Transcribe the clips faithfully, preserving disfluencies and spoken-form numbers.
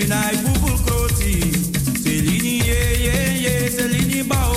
Minai bubul kroti. Selini ye ye ye, selini bao.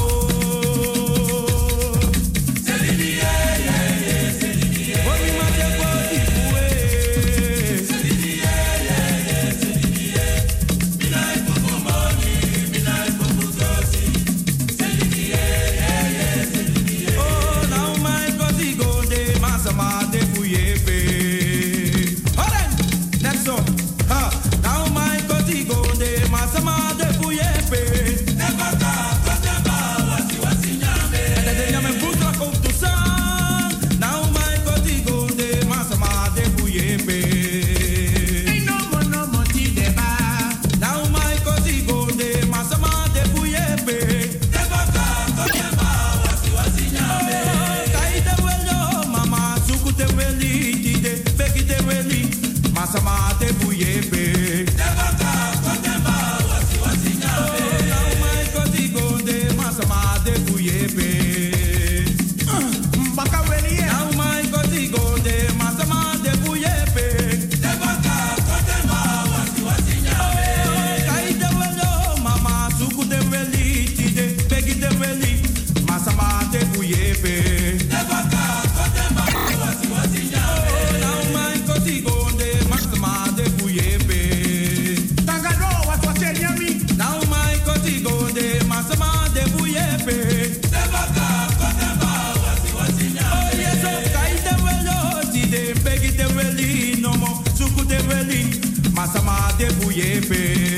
Selini ye ye ye, selini ye. Boni mate boni bue. Selini ye ye ye, selini ye. Minai bubul moni, minai bubul kroti. Selini ye ye ye, selini ye. Oh, now my kroti gonde masama de buyepe. Alright, next song. Ha, now my kroti gonde masama de buyepe. Never go, never wasi wasi nyame. And then nyame buka kom tu sang. Now my kroti gonde masama de buyepe. Ain't no more no more ti deba. Now my kroti gonde masama de buyepe. Never go, never wasi wasi nyame. Kai de welo mama suku te weli tide beki te weli masama de buyepe. Never go, never wasi wasi nyame. Now my kroti gonde masama de buyepe. Mbaka weli ye. Now my kroti gonde masama de buyepe. Never go, never wasi wasi nyame. Kai de welo mama suku te weli tide beki te weli masama de buyepe. Never go, never wasi wasi nyame. Now my kroti gonde masama de buyepe. Tagado watu wase nyami. Now my kroti gonde masama de buyepe. Never go, never wasi wasi nyame. Oh yes, oh kai te welo tide beki te weli no mo suku te weli masama de buyepe.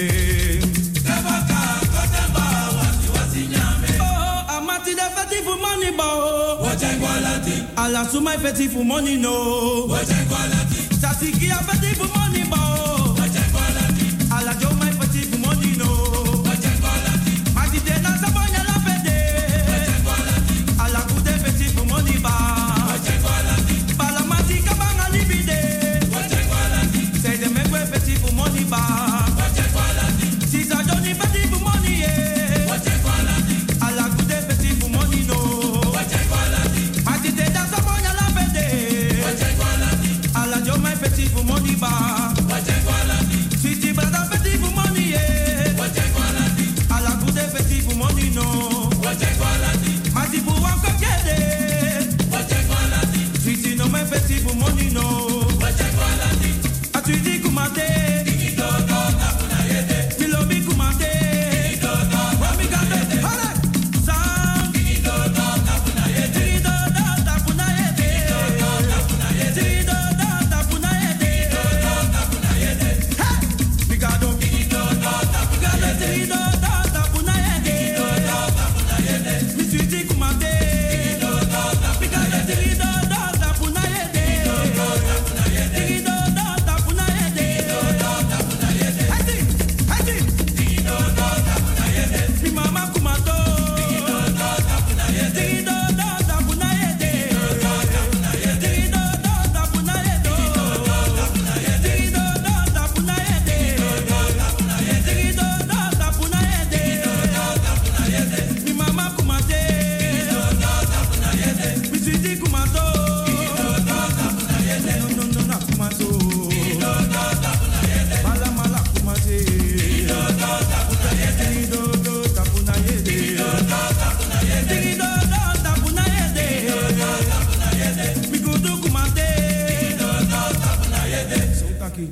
Never go, never wasi wasi nyame. Oh, amati de feti for money bo. Wajangwalati. Ala sumai feti for money no. Wajangwalati. Sasiki a feti for money bo. Wajangwalati. Ala jo mai feti for money no. Wajangwalati. Mati de na sabanya la fete. Wajangwalati. Ala kude feti for money ba. Wajangwalati. Bala mati kabanga libide. Wajangwalati. Say de mekwe feti for money ba. Wajangwalati. Sisa joni feti for money ye. Wajangwalati. Ala kude feti for money no. Wajangwalati. Mati de na sabanya la fete. Wajangwalati. Ala jo mai feti for money ba. Wajangwalati. Sweetie brother feti for money ye. Wajangwalati. Ala kude feti for money no. Wajangwalati. Mati bu wanko kede. Wajangwalati. Sweetie no mai feti for money no. Wajangwalati. Atwidi kumate. Ikido do tapuna yede. Milobi kumate. Ikido do wami gade. Hale. Sang. Ikido do tapuna yede. Ikido do tapuna yede. Ikido do tapuna yede. Ikido do tapuna yede. Ikido do tapuna yede. Hey. Mikado. Ikido do tapuna yede. Ikido do tapuna yede. Ikido do tapuna yede. Mi sweetie kumate. Ikido do tapuna yede. Ikido do tapuna yede. Ikido do tapuna yede. Ikido do tapuna yede. Ikido do tapuna yede. Hadi. Hadi. Ikido do tapuna yede. Mi mama kumato. Ikido do tapuna yede. Ikido do tapuna yede. Ikido do tapuna yede. Ikido do tapuna yede. Ikido do tapuna yede. Ikido do tapuna yede. Ikido do tapuna yede. Ikido do tapuna yede. Ikido do tapuna yede. Mi mama kumate. Ikido do tapuna yede. Mi sweetie kumato. Ikido do tapuna yede. No no no na kumato. Ikido do tapuna yede. Mala mala kumate. Ikido do tapuna yede. Ikido do tapuna yede. Ikido do tapuna yede. Ikido do tapuna yede. Ikido do tapuna yede. Mi kudu kumate. Ikido do tapuna yede. So taki.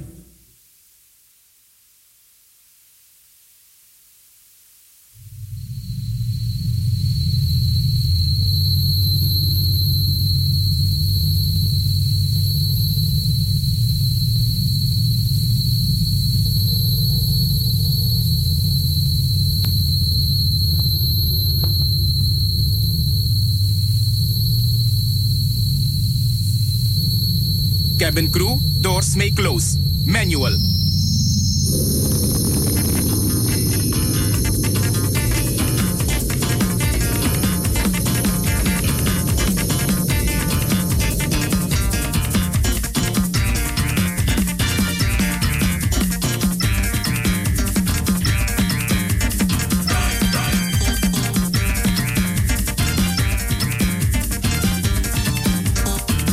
Cabin crew, doors may close. Manual.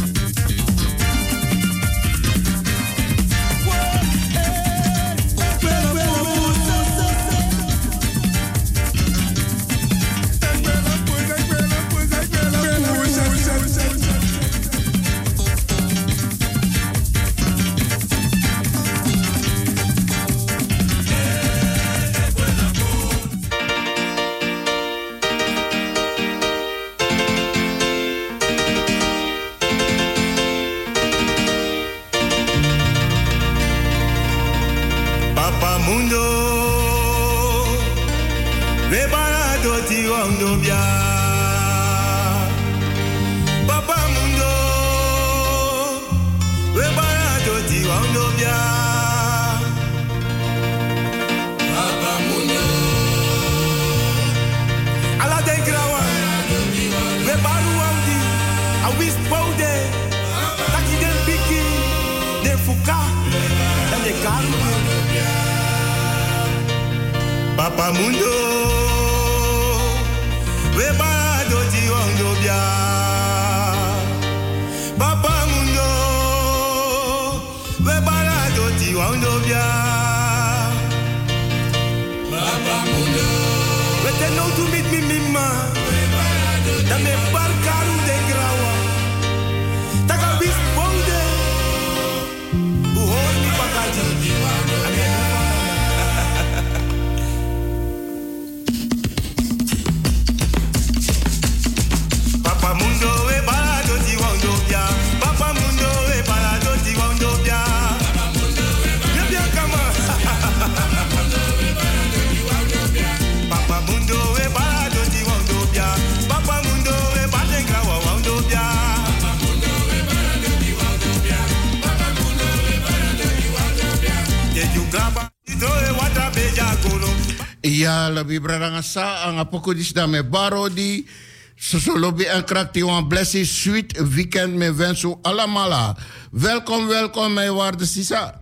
Whoa, hey, mundo, we barato ti wando bia. Papa mundo, we barato ti wando bia. Papa mundo, ala den grawa, we baru wandi, a wis boude, taki den biki, den fuka, dan de karu. Papa mundo, we bado ti wando bia. Papa mundo, we bado ti wando bia. Papa mundo, we te no to meet me mima. Da me barkaru de grawa. Taka bis bonde. U hoor mi pakaji. Papa mundo we barato ti wando bia. Papa mundo we barato ti wando bia. Papa mundo we barato kama. Papa mundo we barato ti wando bia. Papa mundo we bate grawa wando bia. Papa mundo we barato ti wando bia. Papa mundo we barato ti wando bia. Te you graba ti troe wata beja kono. Ja, la vibraranga sa ang apoko dis da me baro di Sosolobi en krakti wan blessing sweet weekend me wensu alamala. Welkom, welkom mijn waarde Sisa.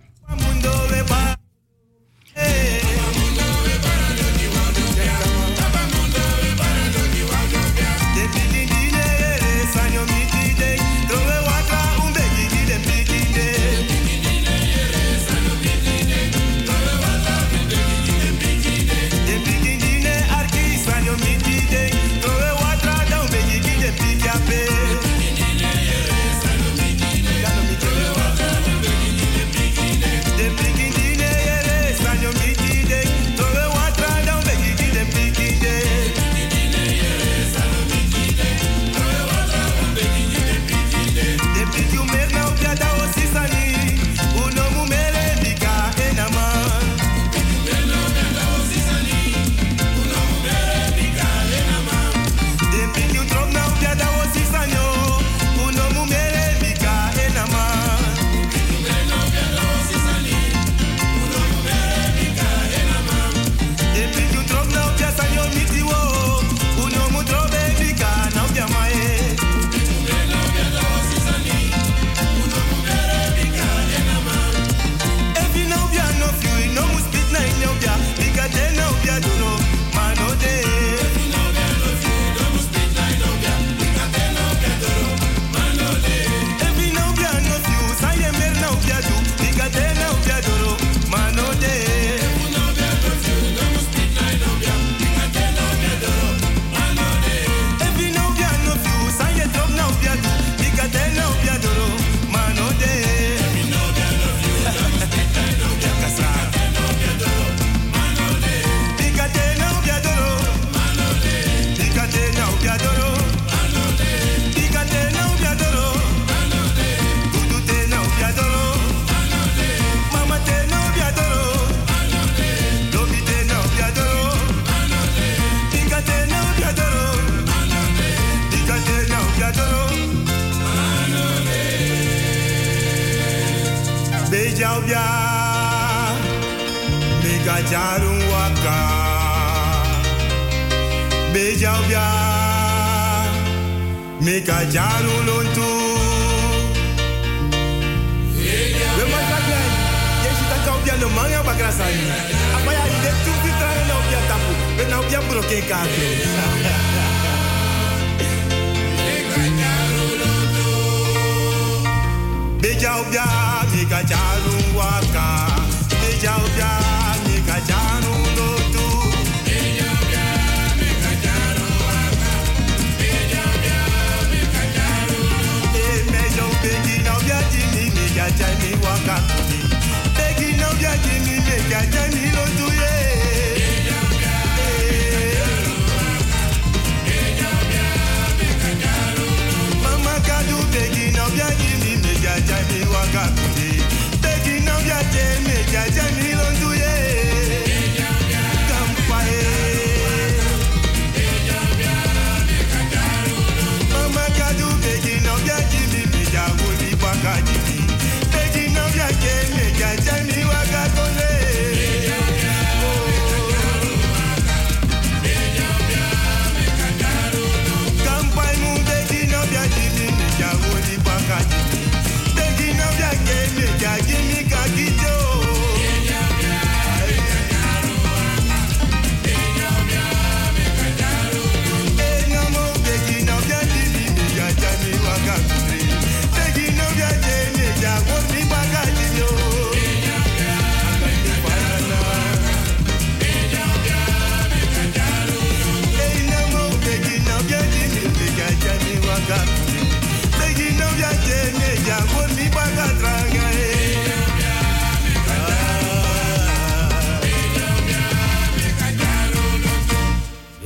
Begging now, yeah, make a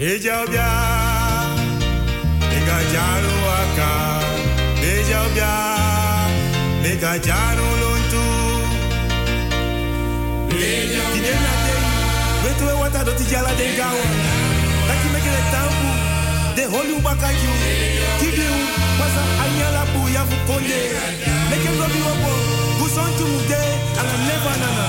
Ejabia, Mega Jaro Aka, Ejabia, Mega Jaro Lontu. Ejabia, Wetu e wata do tijala de gawa. Taki meke de tampu, de holi ubakaju. Kidi u, wasa anyala bu ya fukonde. Meke lobi wopo, gusontu mude, ala neva nana.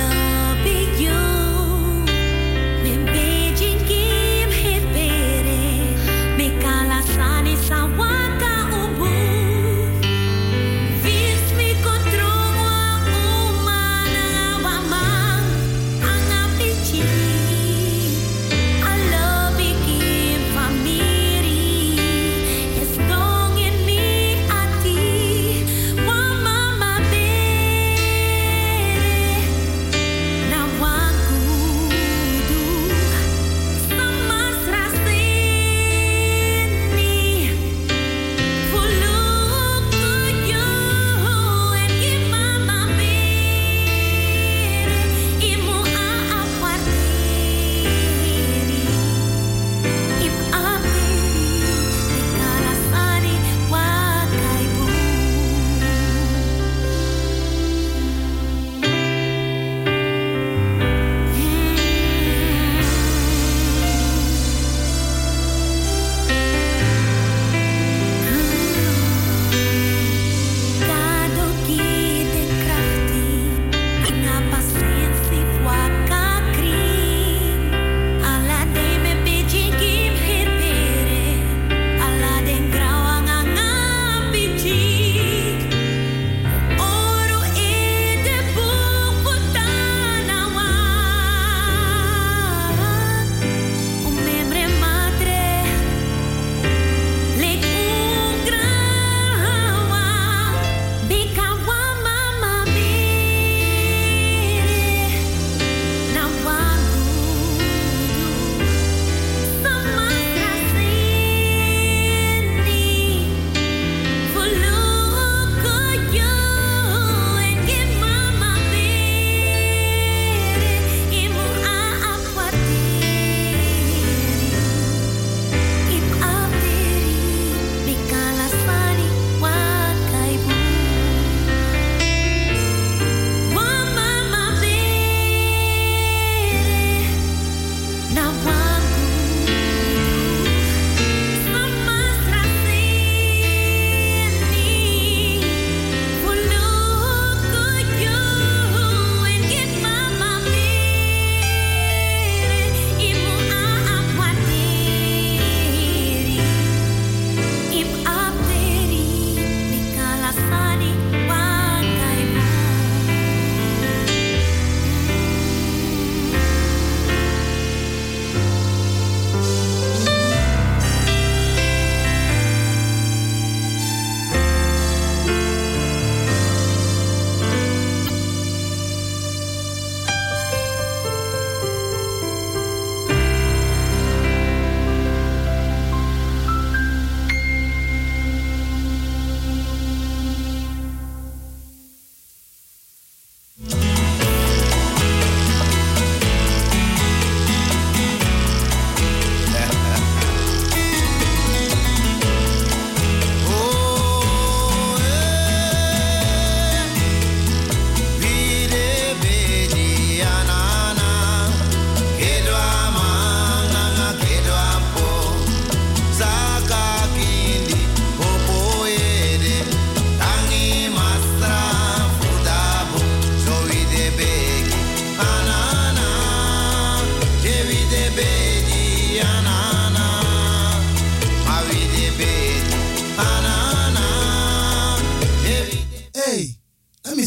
Beijing, give hit, baby.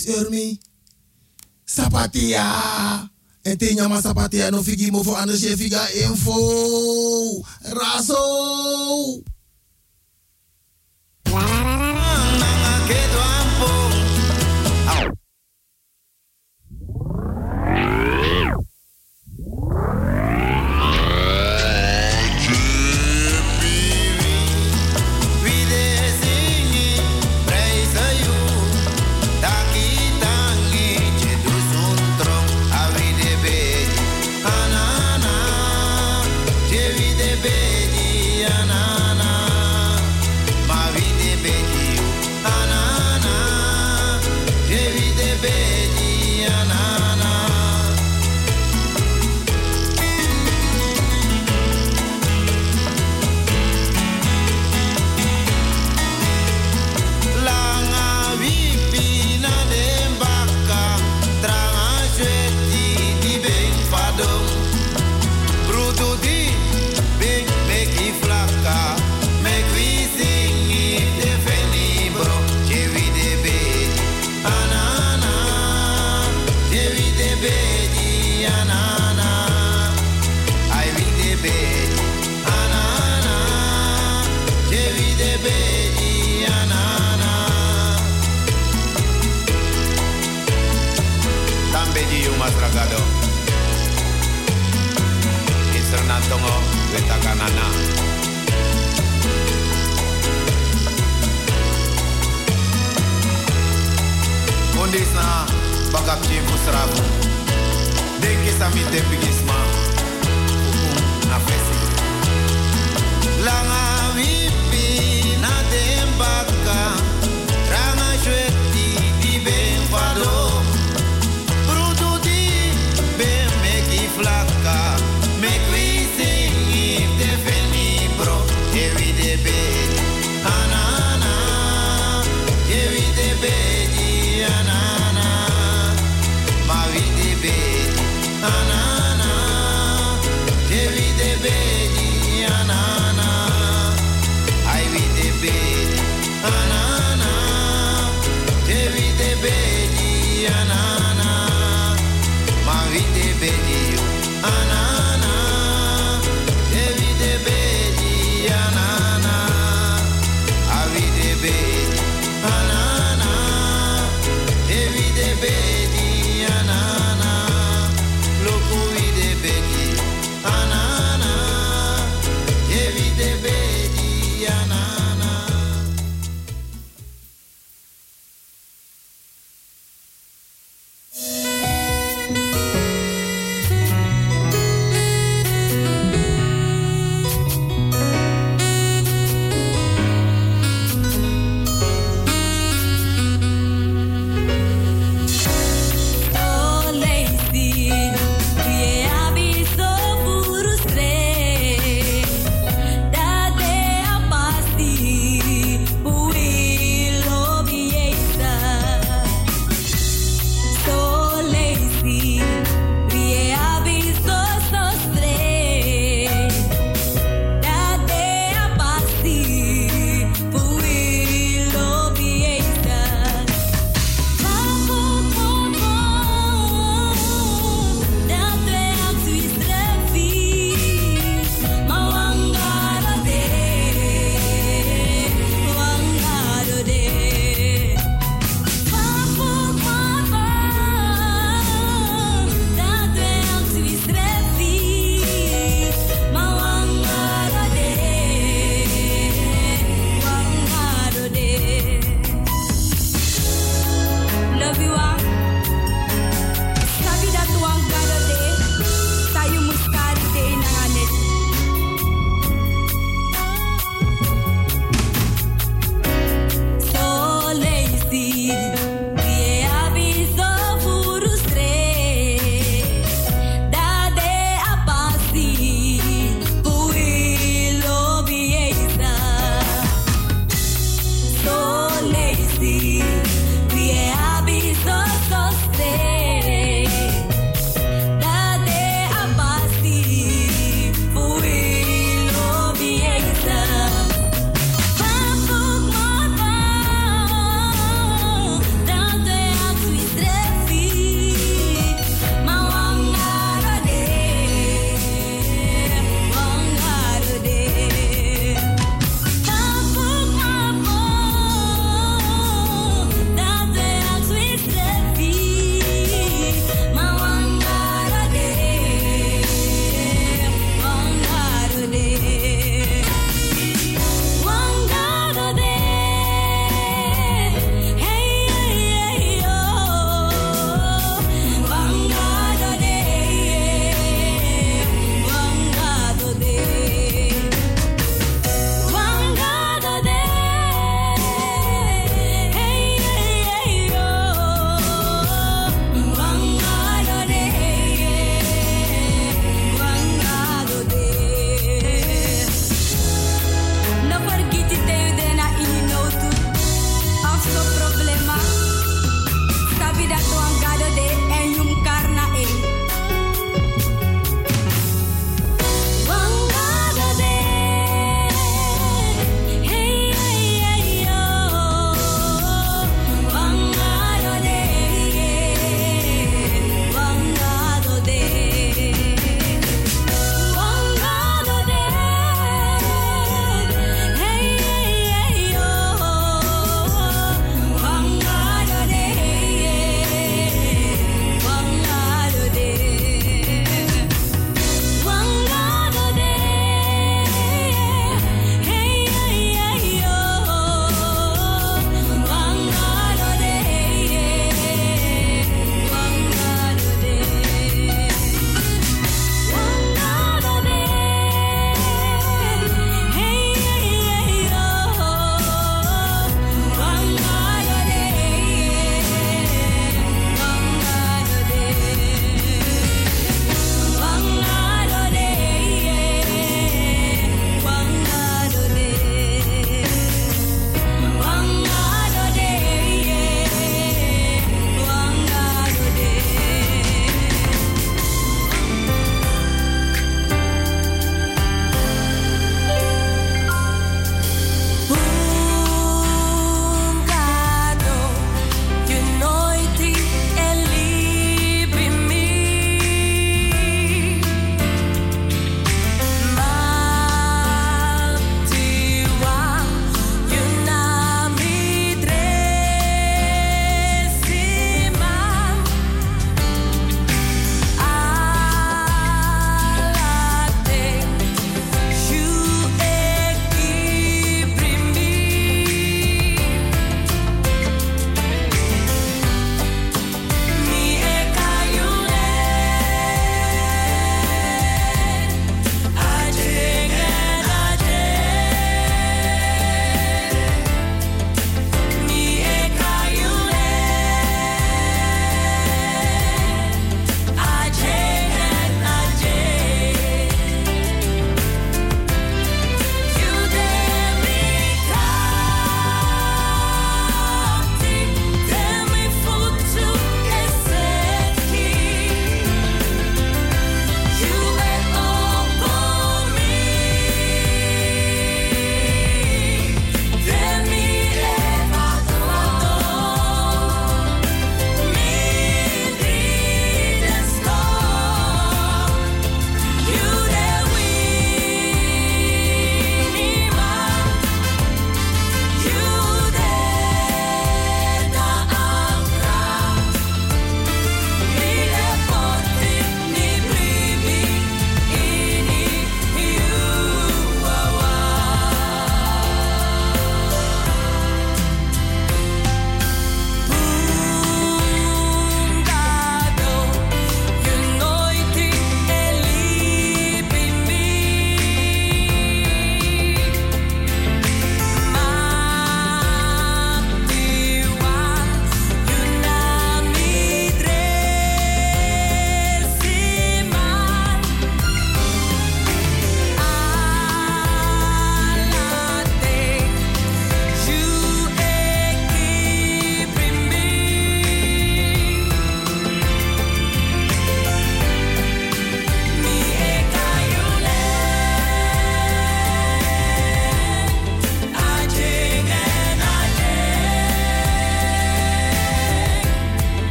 is urmi. Sapatia. En te nyama sapatia no figi mo voor anders je figa info. Razo.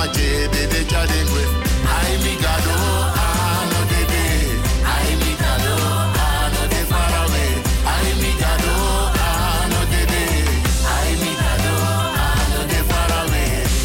mache de de chadengwe. Ai mi gado, ano de de. Ai mi gado, ano de farawe. Ai mi gado, ano de de. Ai mi gado, ano de farawe.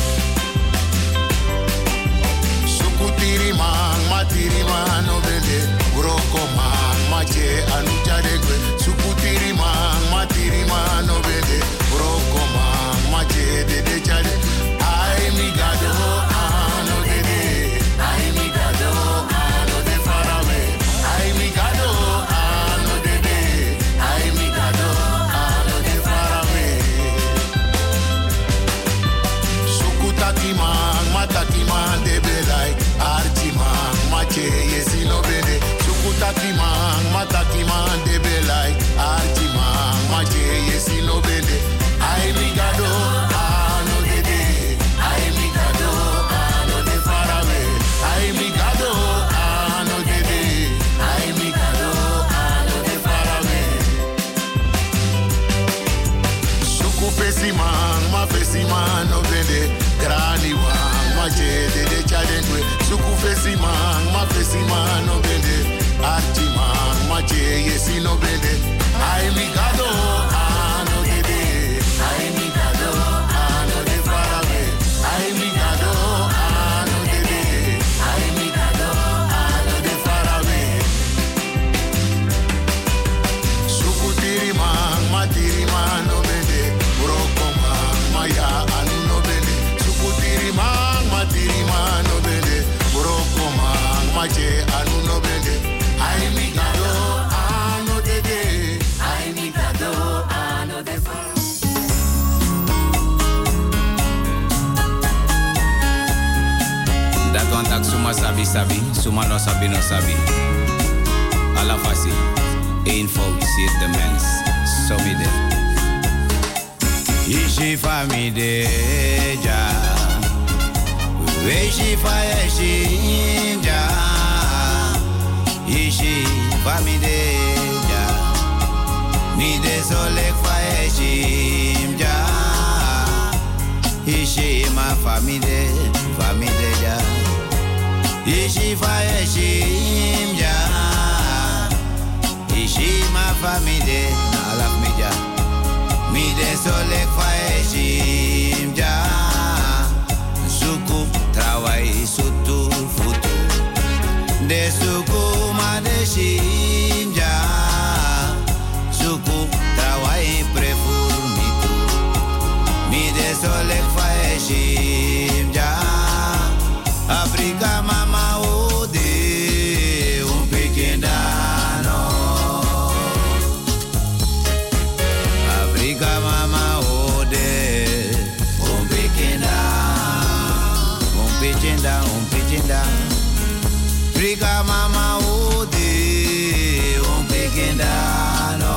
Sukutiri man, matiri man, no bende. Broko man, mache anu chadengwe. Sukutiri man, matiri man, no bende. Broko man, mache de de chade. Ai mi gado, ano de de. Ai mi gado, ano de farawe. Ai mi gado, ano de de. Ai mi gado, ano de farawe. Sukutaki man, mataki man de belai. Archi man, mache yesi no bende. Sukutaki man, mataki man de belai. Archi man, mache yesi no bende. Ai mi gado, ano de de. Ai mi gado, ano de farawe. Ai mi gado, ano de de. Ai mi gado, ano de farawe. Suku fesi man, ma fesi man no bende. Grani wan, ma che de de chadengwe. Suku fesi man, ma fesi man no bende. Archi man, ma che yesi no bende. Ai mi gado, ano de de. Ai mi gado, ano de farawe. Ai mi gado, ano de de. Ai mi gado, ano de farawe. Suku tiri man, ma tiri man no bende. Broko man, ma ya anu no bende. Suku tiri man, ma tiri man no bende. Broko man, ma che anu no bende. Ai mi gado, ano de de. Ai mi gado, ano de farawe. Dat want ak suma sabi sabi, suma no sabi no sabi. Alla fasi, één fout ziet de mens, zo mide. Ishi famide ja, weshi fa yeshi ja. Ishi famide ja, mide solek fa yeshi ja. Ishi ma famide, famide ja. Ishi fa yeshi ja. Ishi ma famide, na alaf mi ja. Mide solek fa yeshi ja. Suku trawai sutu futu. De suku ma de shimja. Suku trawai prefur mitu. Mide solek fa shimja. Afrika mama ode un pequendano. Afrika mama ode un pequendano. Un pequendano, un pequendano. Afrika mama ode un pequendano.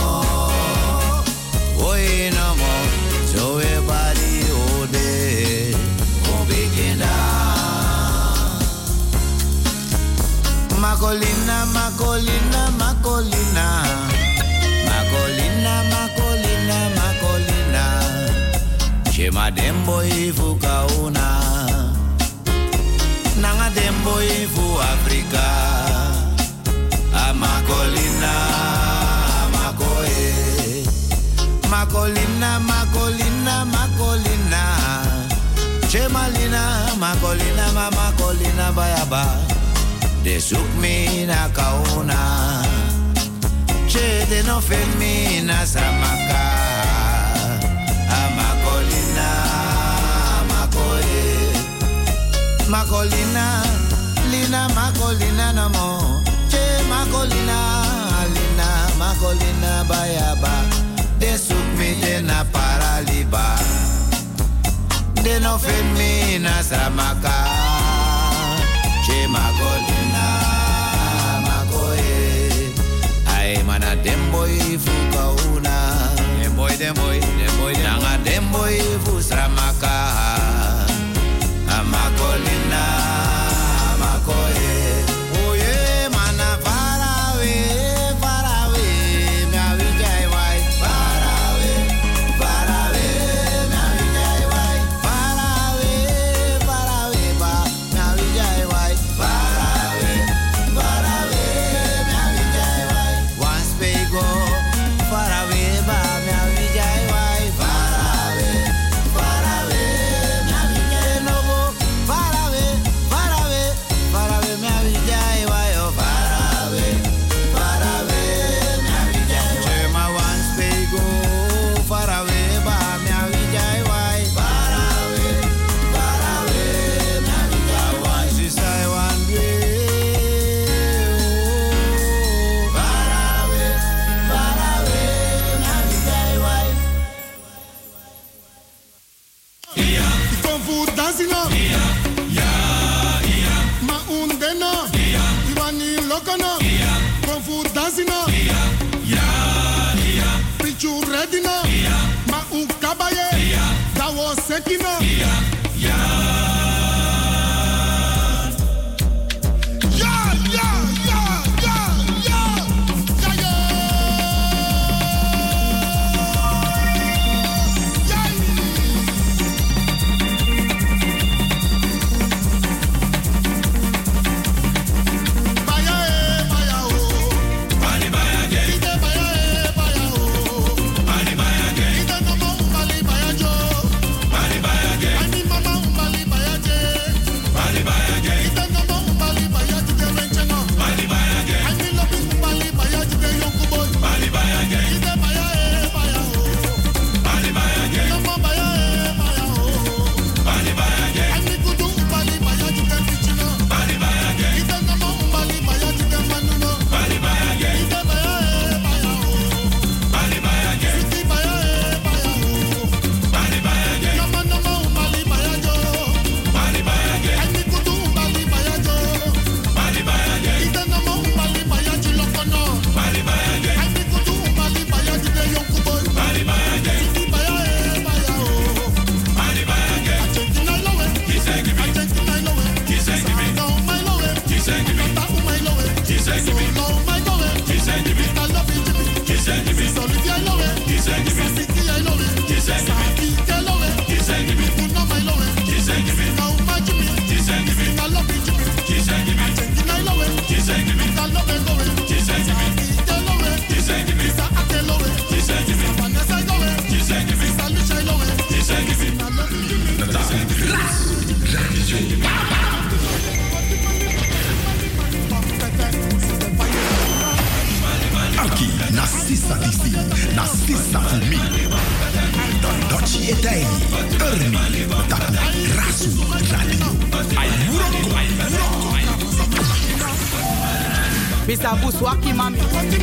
Oye no mo, so everybody ode un pequendano. Macolina, Macolina, Macolina. Macolina, Macolina, Macolina. Shema dembo ifu kauna. Nanga dembo ifu Afrika. Amacolina, Macoe. Macolina, Macolina, Macolina. Chemalina, Macolina, Macolina, bayaba. De zoek me na kauna. Che de no fen me na samaka. Amacolina, Macoe. Macolina, Lina, Macolina no mo. Che Macolina, Lina, Macolina bayaba. De zoek me de na paraliba. De no fen me na samaka. Che Macolina, Macoe. Ay mana demboy fuka una. Demboy, demboy, demboy, nanga demboy fu sramaka. Macolina, Macoe. Oye mana far away, far away, me avijay wai. Far away, far away, me avijay wai. Far away, far dansino. Ma undeno. Iwani lokono. Kung fu dansino. Pichu redino. Ma ukabaye. Dawo sekino. Bisa buswaki mami.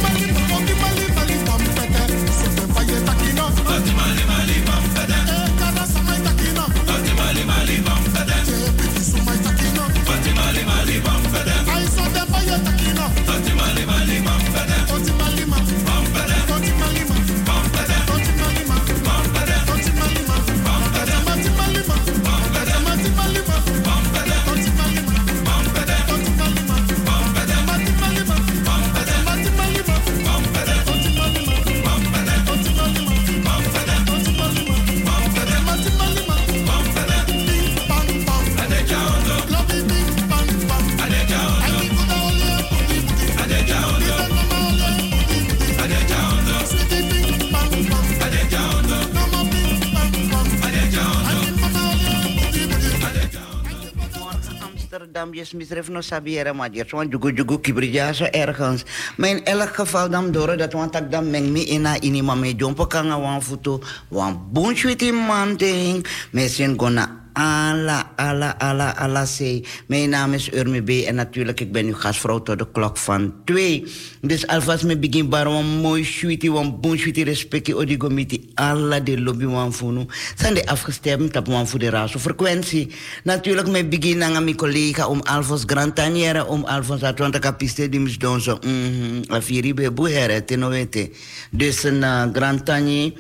Yes, misref no sabiera maar je zo'n jugu jugu kibrija zo ergens. Maar in elk geval dan door dat want ik dan meng me in na inima me jompo kanga wan foto wan bunchwiti man ding. Mensen gonna ala ala ala ala say. Mijn naam is Urmi B en natuurlijk ik ben uw gastvrouw tot de klok van twee. Dus alvast me begin bar wan mooi sweetie wan bunchwiti respecti odigomiti alla de lobby wan funu. Zijn de afgestemd op wan voor de raso frequentie. Natuurlijk me begin aan mijn collega om Alfons Grantaniere om Alfons Atwanta kapiste die mis doen zo mhm afiri be buhere tenowete. Dus een uh, Grantani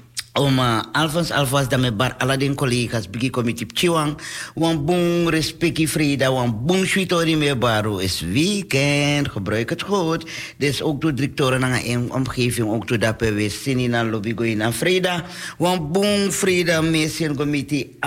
om uh, Alfons Alfons dat me bar Aladdin collega's bigi committee chiwang wan boom respecti Frida wan boom sweetori me baro is weekend gebruik het goed. Dus ook de directeuren aan een omgeving ook to dat we zien na lobby go in Frida wan boom Frida mission committee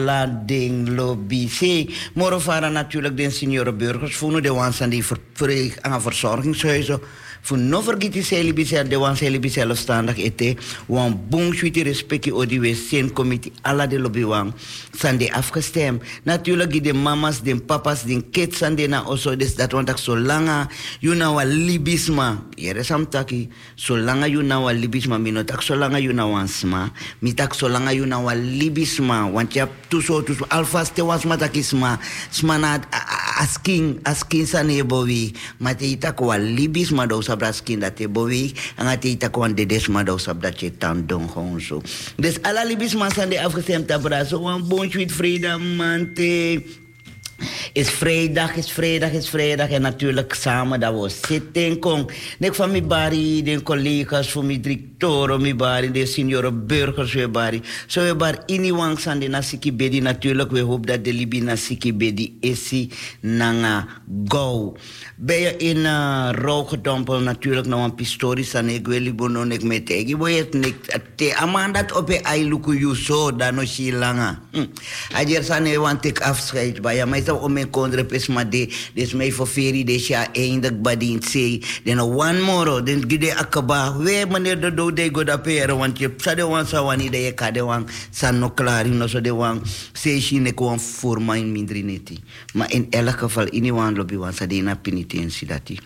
Aladdin lobby see moro fara natuurlijk den senior burgers voelen de wans aan die ver, aan verzorgingshuizen. Voor no vergeten celibisel de wan celibisel zelfstandig ete wan boom sweetie respecti odi we sen committee alla de lobby wan san de afgestemd. Natuurlijk de mamas, de papas, de kids san de na also des dat want ik zo langa you na wa libisma. Yere sam taki so langa you na wa libisma mi no tak so langa you na wan sma mi tak so langa you na wa libisma want ya tu so tu alfas te was matakisma sma na asking asking sane bowi matita ko libis mado sabra skin dat te bowi angatita ko dedes mado sabda chetan don honso des ala libis masande afgestemd abra so een bon sweet freedom mante. Is vrijdag, is vrijdag, is vrijdag. En natuurlijk samen dat we zitten. Kom, nek van mijn bari, de collega's, van mijn directeur, mijn bari, de senioren burgers, we bari. Zo we bar iniwang san de nasiki bedi. Natuurlijk, we hopen dat de libi nasiki bedi esi nanga go. Ben je in uh, rouwgedompel natuurlijk nog een pistorie san ik wil libo non ik met egi. Bo je het te amandat op je ailuku yuso dan no shilanga. Ajer san e want ik afscheid bij je. Maar is dat om mijn kondre pes maar de des mij voor feri des ja eindig badin say. Dan one more dan gide akaba. We meneer de dode go da pere want je sa de wan sa wani de je kade wan san no klaar no so de wan say shine ko wan voor mijn mindrineti. Maar in elk geval in wan lobby wan sa de na penitentie dati.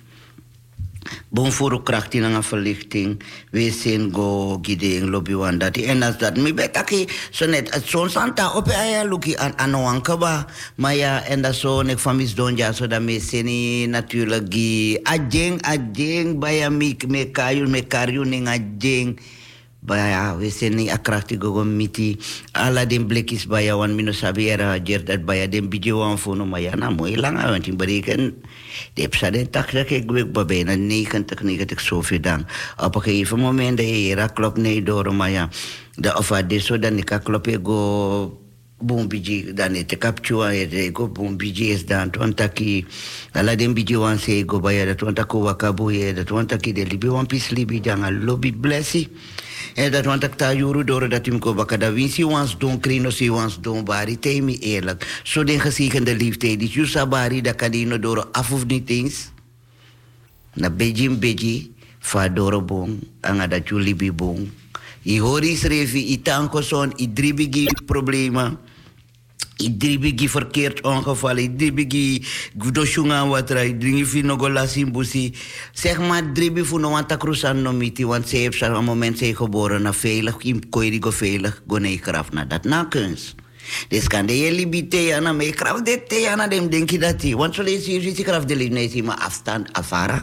Bon voor krachtig na verlichting we zijn go gide in lobby wan dati en as dat mi betaki so net so santa op aya luki an anoankaba maar ja en dat zo nek van mis donja so dat me seni natuurlijk gi ajeng ajeng baya mik me kayu me karyu ning ajeng baya we seni akrachtig go miti ala den blikis baya wan minosabi era jer dat baya den bidje wan fono maar ja na mooi lang want in bereken de psaden tak dat ik weet bij na negentig negentig zoveel dan op een gegeven moment de era klop nee door maar ja de of de zo dan ik klop go bombiji dan het captura het go bombiji is dan twantaki ala den bidje wan se go baya dat twantako wakabu ye dat twantaki de libi wan pis libi dan lobby blessi en dat want ik ta juru door dat hem ko bakada winsi wans don krino si wans don bari temi eerlijk zo den gezegende liefde die jusa bari da kadino door af of niet eens na bejim beji fa doro bon anga da juli bi bon i horis revi i tanko son i dribigi problema i dribigi verkeerd ongeval i dribigi gudoshunga watra i dringi fino gola simbusi zeg maar dribi funo wanta krusan no miti want ze heeft een moment ze geboren na veilig im koiri go veilig go nee kraf na dat na kuns dus kan de je libite ana me kraf de te ana dem denki dati want so lees je je kraf de linesi ma afstand afara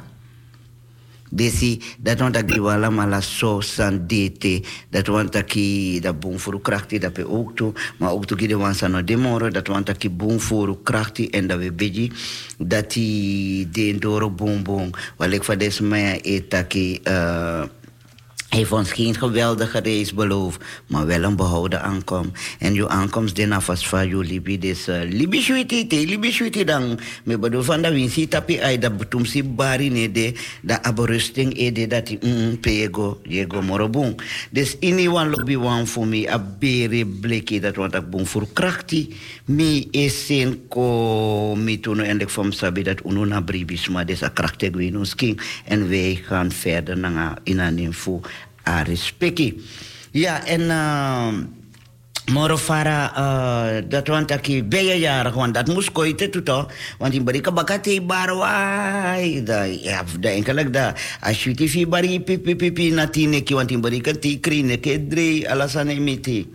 desi dat want ik wala mala so san dete dat want ik dat boom voor krachtig dat pe ook toe maar ook toe de wansa no demoro dat want ik boom voor krachtig en dat we beji dat die de doro boom boom wel ik van des mij etaki uh, heeft ons geen geweldige reis beloofd, maar wel een behouden aankomst. En je aankomst den afas van je libi, dus uh, libi sweetie, te libi sweetie dan. Me bedoel van dat winsi tapi ay dat betum si bari ne de, dat aberusting e de dat die mm pego, jego morobong. Dus ini wan lobby wan voor me a bere bleke dat want ik bon voor krachti. Me esen ko me toen eindelijk van sabi dat uno na bribis, maar des a krachtig winus king. En wij gaan verder naar in een info. A respecti. Ja, en uh, Morofara, uh, dat want ik ben je jarig, want dat moest koiten toe toch? Want in Barika bakate barwai, dat ja, dat enkelijk dat. Als je die vier bari pipi pipi natineki, want in Barika ti krine ke drie alasane miti.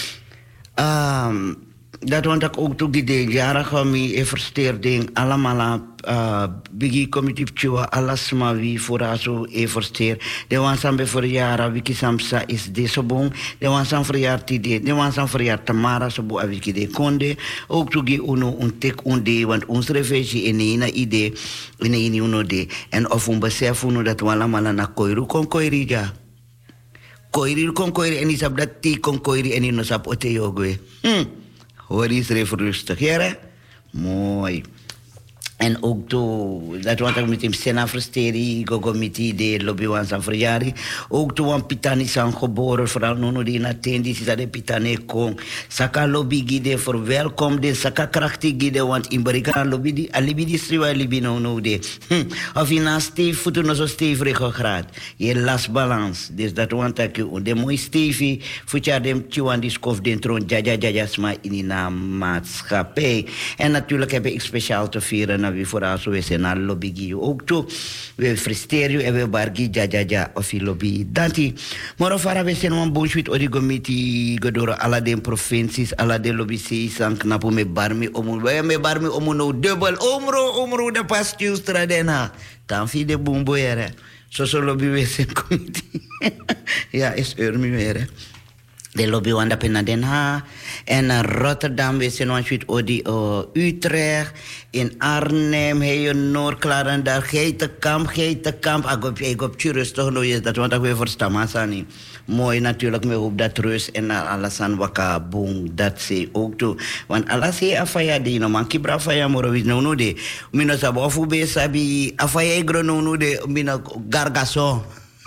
Um, dat want ik ook toe die jarig van mij eversteerding allemaal uh, bigi committee chua alasma wie voor aso eversteer. De wansam be voor jara wiki samsa is deze bon. De wansam voor jaar tide. De wansam voor jaar tamara so bo aviki de konde. Ook toe gi uno un tek unde want ons reflegie in een idee in een uno de en of un besef uno dat wala mala na koiru kon koiri ja. Koiri kon koiri en isab dat ti kon koiri en ino sap ote yogwe. Hm. Hoor is er even rustig, ja? Mooi. En ook toe, dat want ik met hem sena frusteri, gogo met die de lobby wan san verjari. Ook toe wan pitani san geboren, vooral nono die na tendi, si dat de pitane kon. Saka lobby gide, verwelkom de, saka krachtig gide, want in Barika lobby die, alibi die striwa alibi no no de. Hm. Of je na steef, voeten no zo stevig gegraad. Je las balans. Dus dat want ik, de mooi stevig, voetje dem tjuan die skof den troon, jaja jaja sma in die maatschappij. En natuurlijk heb ik speciaal te vieren na wie voor zo we zijn al lobby gi ook toe. We frusteren en we bargi ja ja ja of lobby. Danti. Maar fara we zijn een bonsuit origomiti gedoro alla de provincies, alla de lobby si san knapu me barmi omu. We me barmi omu no dubbel omro omro de pastiu stradena. Dan fi de bumbo ere. Zo so lobby we zijn committee. Ja, is urmi weer. De lobby wanda pena Den Haag. En uh, Rotterdam, we zijn ons odi uh, Utrecht. In Arnhem, Heyo Noord, Klarendal, Geitenkamp, Geitenkamp. Agop, agop, tjurus toch nog eens. Dat want ik weer verstaan, maar niet. Mooi natuurlijk, me hoop dat rust en uh, alles aan waka boom. Dat ze ook toe. Want alles he afaya di no man kibra afaya moro wis no no de. Mino sabo afu be sabi afaya igro no no de mino gargaso.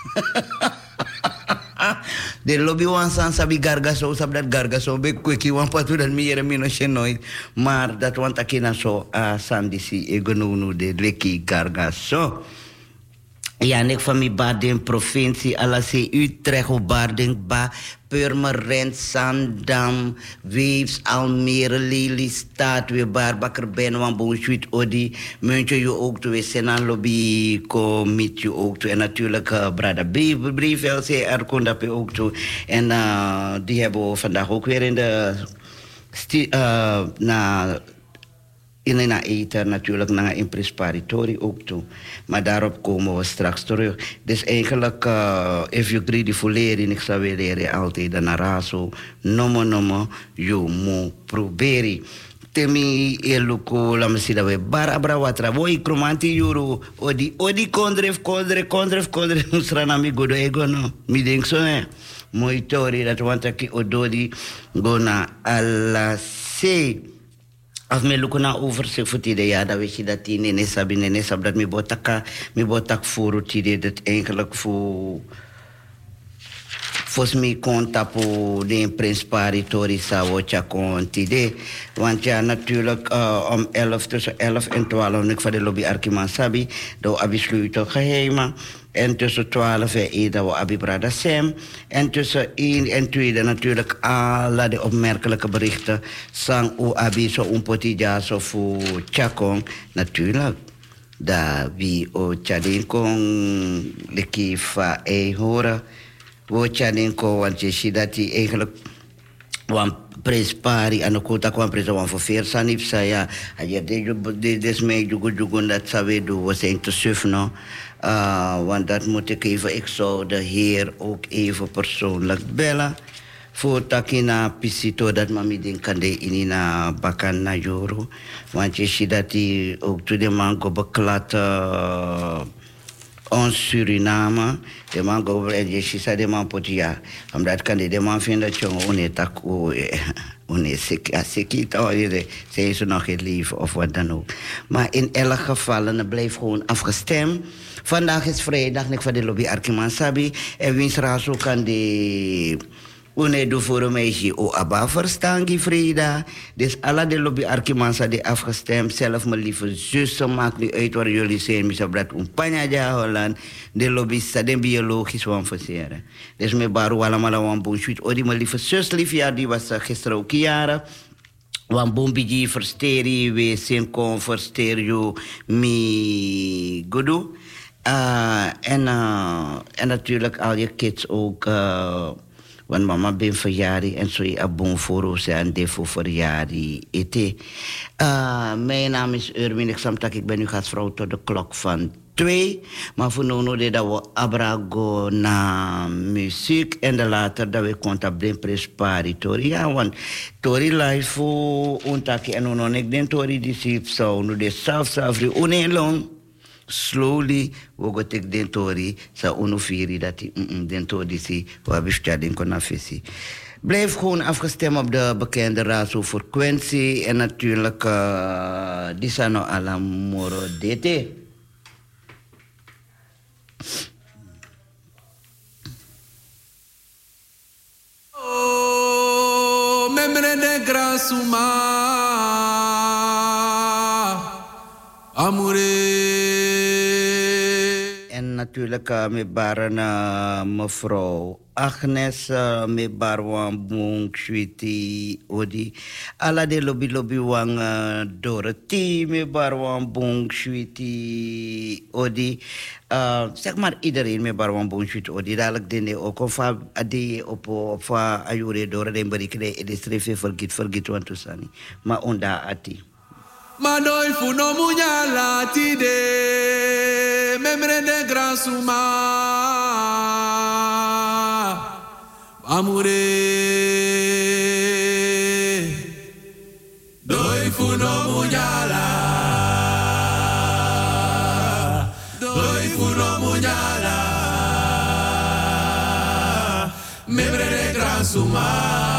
De lobby wan san sabi gargaso sab dat gargaso be kweki wan patu dan mi yere mino shenoi maar dat wan takina so a san disi egonunu de leki gargaso. Ja, nek van mi Baden provincie, alla se Utrecht, Baden, Ba, Purmerend, Zandam, Weefs, Almere, Lelystad, we Barbakker, Ben, Wan, Boonschuit, Odi, Muntje, je ook toe, we Senan Lobby, Comit, je ook toe, en natuurlijk uh, Brada Brief, L C R, Kondap, je ook toe, en uh, die hebben we vandaag ook weer in de, uh, na, in een eter natuurlijk naar een presparitori ook toe. Maar daarop komen we straks terug. Dus eigenlijk, uh, if you greedy volledig, ik zou willen altijd naar raso, nomo nomo, you mo proberi. Temi eluko la mesida we barabra watra voi kromanti yuru odi odi kondref kondre kondref kondre usrana mi godo ego no mi denk so eh moi tori dat wanta ki ododi gona alla se. Als me lukken naar overzicht voor die ja, dan weet je dat die nene sabi nene sab dat me botaka me botak voor die dat eigenlijk voor volgens mij komt op de presparitori sawo chakontide, want ja natuurlijk uh, om elf tussen elf en twaalf ik van de lobby Arkiman sabi, do abisluito geheima. En tussen twaalf en één dat we Abi Brada Sem. En tussen één en twee natuurlijk alle de opmerkelijke berichten. Sang o Abi zo un potija zo voor Chakong. Natuurlijk. Da wie o Chadinkong leki fa e horen. Wo Chadinkong want je ziet dat hij eigenlijk wan prespari aan de kota kwam presa wan voor veer sanip saya. Hij de desmee jugu jugu dat sawe do was een te suf no. Uh, want dat moet ik even, ik zou de heer ook even persoonlijk bellen. Voor takina pisito dat mami den kande inina bakan na joro. Want je ziet dat hij ook toe de man go beklat uh, ons Suriname. De man go en je ziet de man pot ja. Omdat kan de man vinden dat je one tak o one sekita je zijn ze nog het leven of wat dan ook. Maar in elk geval en blijft gewoon afgestemd. Vandaag is vrijdag, ik van de lobby Arkiman Sabi. En wins razo kan de une do voor mij o aba verstangi vrijdag. Dus alle de lobby Arkiman Sabi afgestemd. Zelf mijn lieve zussen, maakt niet uit waar jullie zijn. Misa brat un panjaja Holland. De lobby saden biologisch wan verseren. Dus me baru allemaal wan bonsuit. Odi mijn lieve zus liefja, die was gisteren ook jaren. Wan bombiji versteri, we zijn kon versterio mi godo. Uh, en, uh, en natuurlijk al je kids ook. Uh, want mama ben verjaardag en zo je abon voor ons en defo verjaardag ete. Uh, mijn naam is Urmin, ik samtak, ik ben nu gastvrouw tot de klok van twee. Maar voor nu de dat we abrago na muziek en de later dat we contablen presparitori. Ja, want tori live voor ontaki en onon ik den tori die zo nu de zelf zelf die onelong. Slowly, we go take den tori, sa onofiri dat die mm, den tori si, waar we stellen kon afvissen. Blijf gewoon afgestemd op de bekende radiofrequentie en natuurlijk uh, die zijn nog alla moro dete. Oh, membre de grasuma, amore. En natuurlijk uh, met baren uh, mevrouw Agnes uh, me barwan bung sweetie odi. Ala de lobby lobby wang uh, Dorothy me barwan bung sweetie odi. Uh, zeg maar iedereen me barwan bung sweetie odi. Dadelijk dene ook of adi op of ayure dore den berikre edistrefe vergit vergit want to sani. Ma onda ati. Manoi funo munyala tide memre de gran suma amure doi funo munyala doi funo munyala memre de gran suma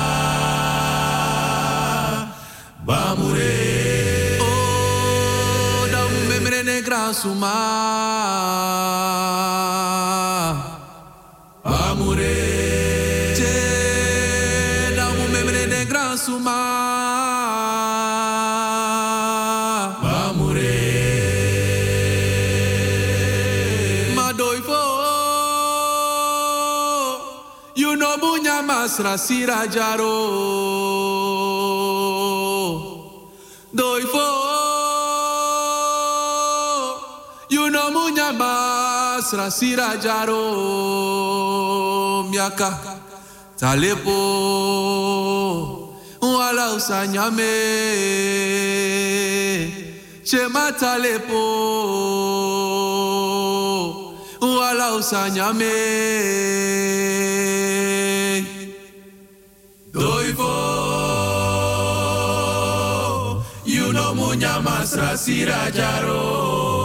bamure Negra suma amore che da mu memre negra suma amore ma doi fo you know bunya masra sira jaro doi fo Basra sira jaro miaka talepo wala usanyame chema talepo wala usanyame doivo you know munya masra sira jaro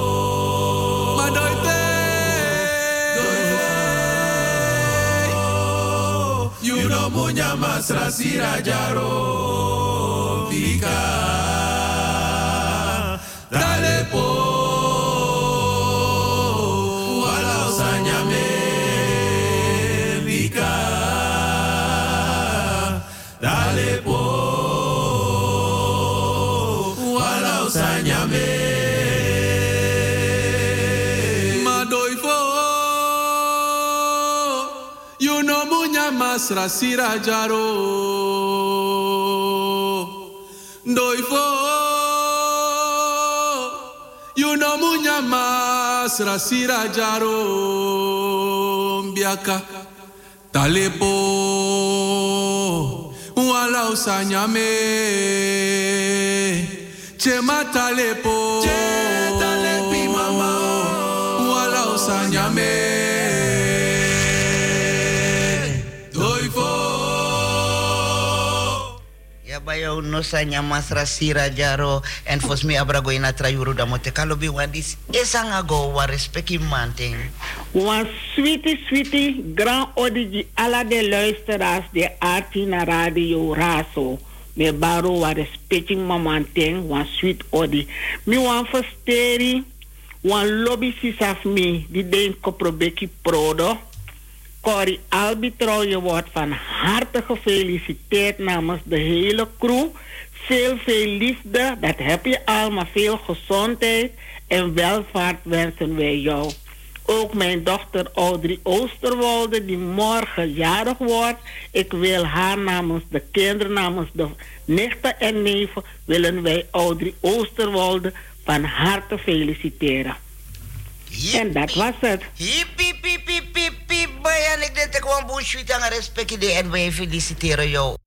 Munya masra sira jaro vika talepo wala usanyame vika talepo wala usanyame madoifo you know munya masra sira jaro doifo you know munya masra sira jaro biaka talepo wala usanyame chema talepo che talepi mama wala usanyame bayo no sanya masra sira jaro en fos mi abrago ina trayuru da mote kalobi wandis esanga go wa respecti manting wan sweetie sweetie grand odigi ala de luisteraars de Artina Radio Raso me baro wa respecti mamanteng wan sweet odi mi wan fosteri wan lobby sisaf mi di den koprobeki prodo Corrie Albitrouw, je wordt van harte gefeliciteerd namens de hele crew. Veel, veel liefde, dat heb je al, maar veel gezondheid en welvaart wensen wij jou. Ook mijn dochter Audrey Oosterwolde, die morgen jarig wordt. Ik wil haar namens de kinderen, namens de nichten en neven, willen wij Audrey Oosterwolde van harte feliciteren. Hippie. En dat was het. Hippie, piep, piep, piep, piep. En ik denk dat ik gewoon boos en respect idee en wij feliciteren jou.